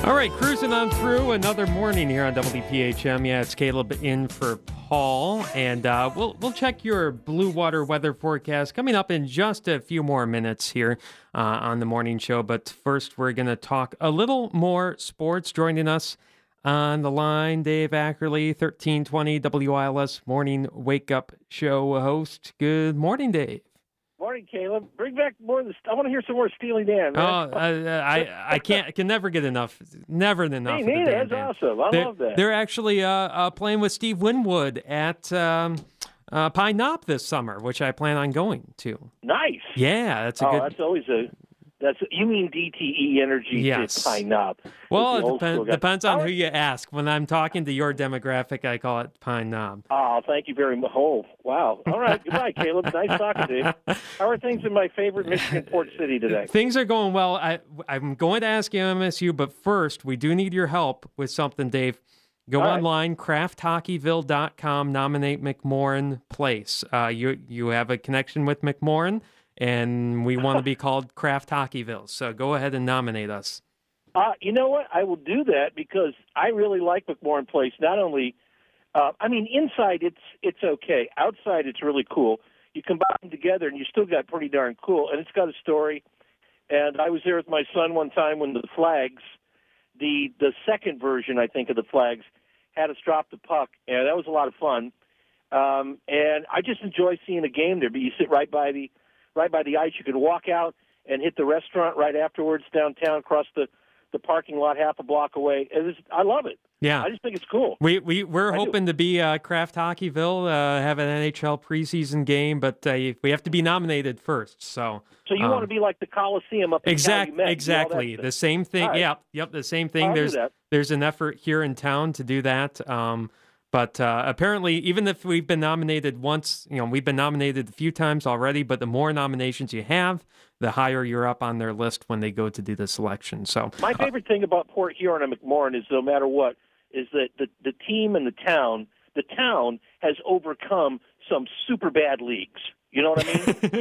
All right, cruising on through another morning here on WPHM. Yeah, it's Caleb in for Paul, and we'll check your Blue Water weather forecast coming up in just a few more minutes here on the morning show. But first, we're going to talk a little more sports. Joining us on the line, Dave Ackerley, 1320 WILS Morning Wake Up Show host. Good morning, Dave. Morning, Caleb. Bring back more of this. I want to hear some more Steely Dan. Man. Oh, I can never get enough. Never enough. Me neither. That's awesome. I love that. They're actually playing with Steve Winwood at Pine Knob this summer, which I plan on going to. Nice. Yeah, that's a good. That's always a. You mean DTE Energy yes. to Pine Knob? Well, it depends on who you ask. When I'm talking to your demographic, I call it Pine Knob. Oh, thank you very much. Oh, wow. All right. Goodbye, Caleb. Nice talking to you. How are things in my favorite Michigan port city today? Things are going well. I'm going to ask you MSU, but first, we do need your help with something, Dave. Go online, crafthockeyville.com, nominate McMorran Place. You have a connection with McMorran, and we want to be called Kraft Hockeyville. So go ahead and nominate us. You know what? I will do that because I really like McMorran Place. Not only, inside it's okay. Outside it's really cool. You combine them together and you still got pretty darn cool. And it's got a story. And I was there with my son one time when the Flags, the second version, I think, of the Flags, had us drop the puck. And that was a lot of fun. And I just enjoy seeing a game there. But you sit right by the ice. You can walk out and hit the restaurant right afterwards downtown, across the parking lot half a block away. I love it. Yeah, I just think it's cool. We're hoping to be Kraft Hockeyville, have an NHL preseason game, but we have to be nominated first. So you want to be like the Coliseum up in Calumet, exactly the same thing. Right. Yep, the same thing. There's an effort here in town to do that. But apparently, even if we've been nominated once, we've been nominated a few times already, but the more nominations you have, the higher you're up on their list when they go to do the selection. So my favorite thing about Port Huron and McMorran is, no matter what, is that the team and the town has overcome some super bad leagues. You know what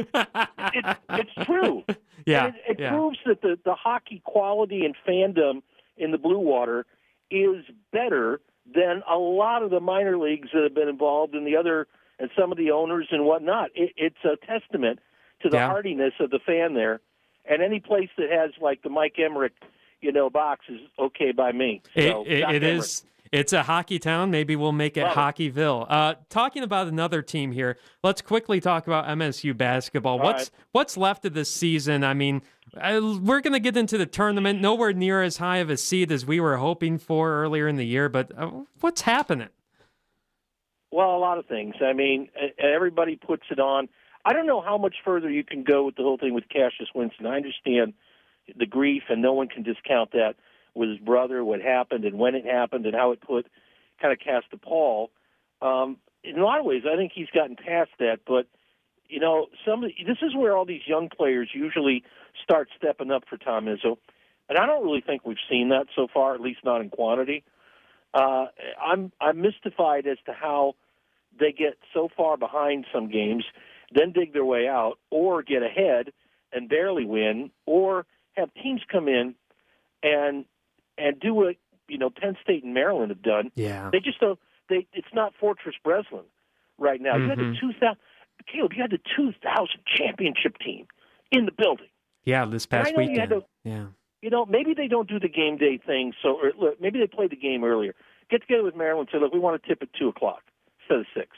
I mean? it's true. Yeah. And it proves that the hockey quality and fandom in the Blue Water is better than a lot of the minor leagues that have been involved in the other, and some of the owners and whatnot. It's a testament to the hardiness of the fan there. And any place that has, like, the Mike Emmerich, box is okay by me. So, it is. It's a hockey town. Maybe we'll make it Hockeyville. Talking about another team here, let's quickly talk about MSU basketball. What's left of this season? I mean, we're going to get into the tournament. Nowhere near as high of a seed as we were hoping for earlier in the year, but what's happening? Well, a lot of things. I mean, everybody puts it on. I don't know how much further you can go with the whole thing with Cassius Winston. I understand the grief, and no one can discount that with his brother, what happened and when it happened and how it kind of cast a pall. In a lot of ways, I think he's gotten past that, but this is where all these young players usually start stepping up for Tom Izzo, and I don't really think we've seen that so far, at least not in quantity. I'm mystified as to how they get so far behind some games, then dig their way out, or get ahead and barely win, or have teams come in and do what Penn State and Maryland have done. Yeah, they just don't. It's not Fortress Breslin right now. Mm-hmm. You had the 2000. Caleb, you had the 2000 championship team in the building. Yeah, this past weekend. Maybe they don't do the game day thing. Look, maybe they play the game earlier. Get together with Maryland and say, look, we want to tip at 2:00 instead of 6.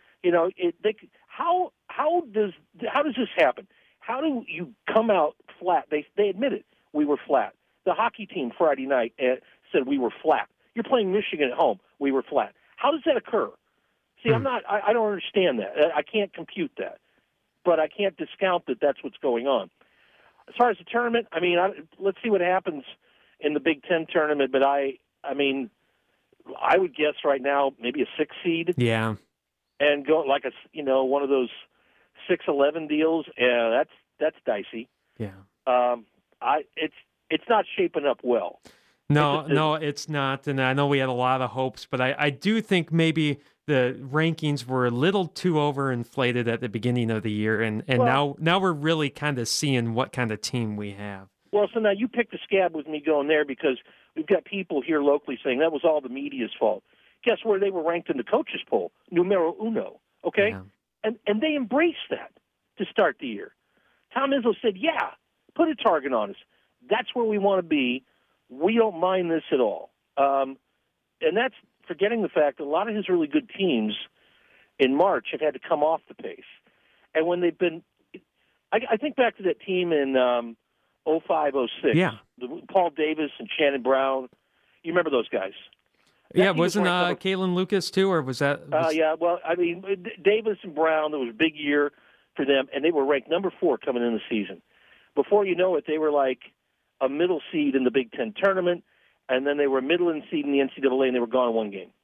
How does this happen? How do you come out flat? They admit it. We were flat. The hockey team Friday night said we were flat. You're playing Michigan at home. We were flat. How does that occur? See, I don't understand that. I can't compute that. But I can't discount that that's what's going on. As far as the tournament, let's see what happens in the Big Ten tournament. But I would guess right now maybe a 6 seed. Yeah. And go like one of those 6-11 deals. Yeah, that's dicey. Yeah. It's not shaping up well. No, it's not. And I know we had a lot of hopes, but I do think maybe the rankings were a little too overinflated at the beginning of the year, and now we're really kind of seeing what kind of team we have. Well, so now you picked a scab with me going there because we've got people here locally saying that was all the media's fault. Guess where they were ranked in the coaches poll? Numero uno, okay? Yeah. And they embraced that to start the year. Tom Izzo said, yeah, put a target on us. That's where we want to be. We don't mind this at all. And that's forgetting the fact that a lot of his really good teams in March have had to come off the pace. And when they've been – I think back to that team in 05, 06. Yeah. Paul Davis and Shannon Brown. You remember those guys? Yeah, wasn't Kalen Lucas too, or was that? Yeah, well, I mean, Davis and Brown, it was a big year for them, and they were ranked number 4 coming in the season. Before you know it, they were like a middle seed in the Big Ten tournament, and then they were a middle seed in the NCAA, and they were gone in one game.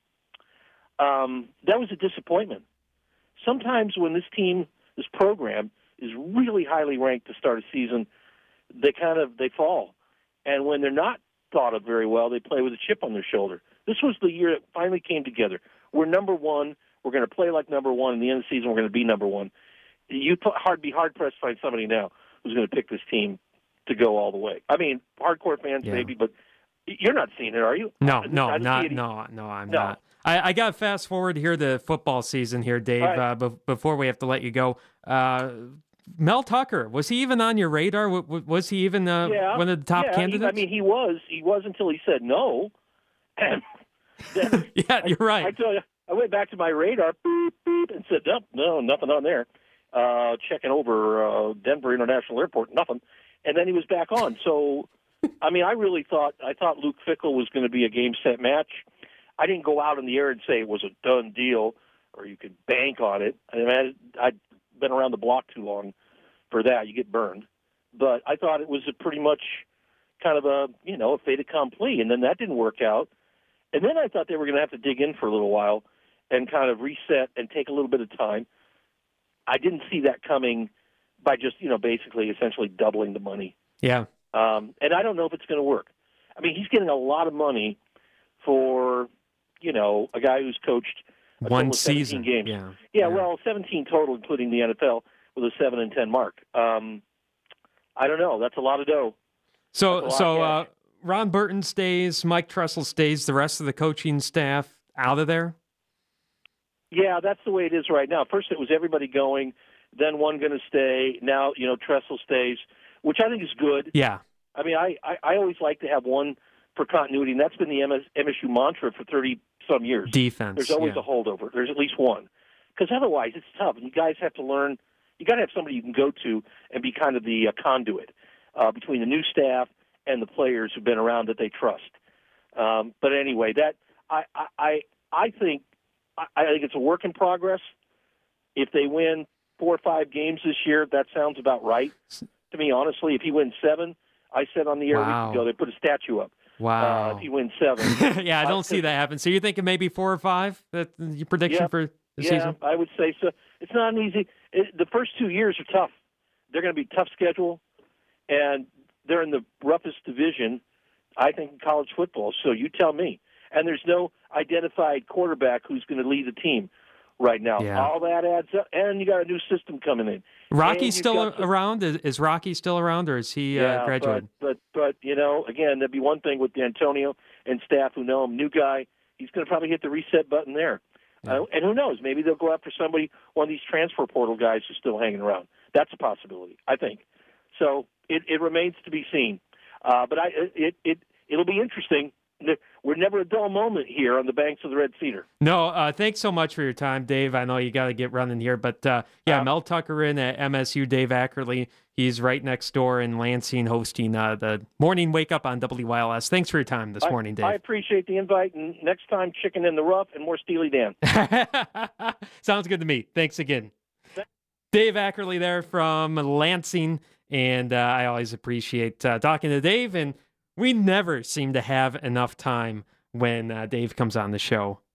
That was a disappointment. Sometimes when this program is really highly ranked to start a season, they fall. And when they're not thought of very well, they play with a chip on their shoulder. This was the year it finally came together. We're number 1. We're going to play like number 1. In the end of the season, we're going to be number 1. Be hard-pressed to find somebody now who's going to pick this team to go all the way. I mean, hardcore fans maybe, but you're not seeing it, are you? No, I'm not. I got to fast forward here to football season here, Dave, right. Before we have to let you go. Mel Tucker, was he even on your radar? Was he even one of the top candidates? He was. He was until he said no. And then you're right. I tell you, I went back to my radar beep, beep, and said, no, nothing on there. Checking over Denver International Airport, nothing. And then he was back on. So, I really thought Luke Fickell was going to be a game-set match. I didn't go out in the air and say it was a done deal or you could bank on it. I'd been around the block too long for that. You get burned. But I thought it was a pretty much kind of a fait accompli, and then that didn't work out. And then I thought they were going to have to dig in for a little while and kind of reset and take a little bit of time. I didn't see that coming by just, basically essentially doubling the money. Yeah. And I don't know if it's going to work. He's getting a lot of money for, a guy who's coached one season. 17 games. Yeah, well, 17 total, including the NFL, with a 7-10 mark. I don't know. That's a lot of dough. So Ron Burton stays, Mike Tressel stays, the rest of the coaching staff out of there? Yeah, that's the way it is right now. First it was everybody going, then one going to stay. Now, Tressel stays, which I think is good. Yeah. I always like to have one for continuity, and that's been the MSU mantra for 30-some years. Defense. There's always a holdover. There's at least one. Because otherwise it's tough, and you guys have to learn. You got to have somebody you can go to and be kind of the conduit between the new staff and the players who've been around that they trust. But anyway, that I think it's a work in progress. If they win 4 or 5 games this year, that sounds about right to me. Honestly, if he wins 7, I said on the air a week ago they put a statue up. Wow! If he wins 7, yeah, I don't see that happen. So you're thinking maybe 4 or 5? That your prediction for the season? Yeah, I would say so. It's not an easy. The first 2 years are tough. They're going to be a tough schedule, and they're in the roughest division, I think, in college football. So you tell me. And there's no identified quarterback who's going to lead the team right now. Yeah. All that adds up, and you got a new system coming in. Rocky's still around? Is Rocky still around, or is he graduated? But again, there'd be one thing with D'Antonio and staff who know him. New guy, he's going to probably hit the reset button there. Yeah. And who knows? Maybe they'll go after somebody, one of these transfer portal guys who's still hanging around. That's a possibility, I think. So it remains to be seen. But it'll be interesting. We're never a dull moment here on the banks of the Red Cedar. No, thanks so much for your time, Dave. I know you got to get running here, but Mel Tucker in at MSU, Dave Ackerley. He's right next door in Lansing hosting the Morning Wake Up on WYLS. Thanks for your time this morning, Dave. I appreciate the invite, and next time, chicken in the rough and more Steely Dan. Sounds good to me. Thanks again. Dave Ackerley there from Lansing, and I always appreciate talking to Dave, and we never seem to have enough time when Dave comes on the show.